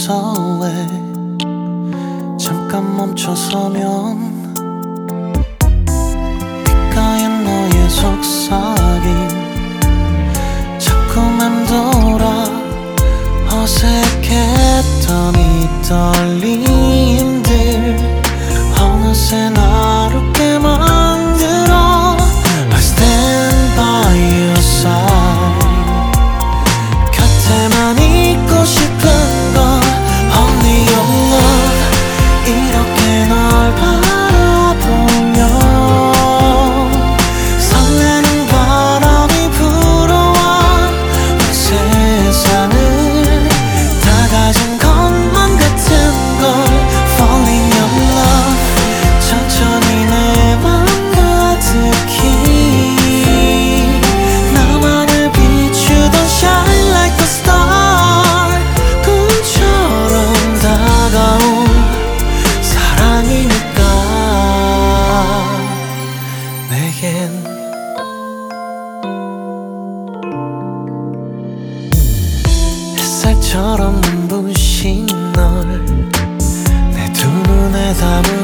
설레. 잠깐 멈춰서면 귓가에 너의 속삭임 자꾸 맴돌아. 어색했던 이 떨림들 어느새 나를 웃게 만들어. I stand by your side. 곁에만 있고 싶은 건 only your love. 이렇게 널 바라보며 설레는 바람이 불어와. 온 세상을 다 가진 것만 같은 걸 fall in your love. 천천히 내 맘 가득히 나만을 비추던 shine like a star. 꿈처럼 다가온 사랑이니까 내겐. 햇살처럼 눈부신 널 내 두 눈에 담은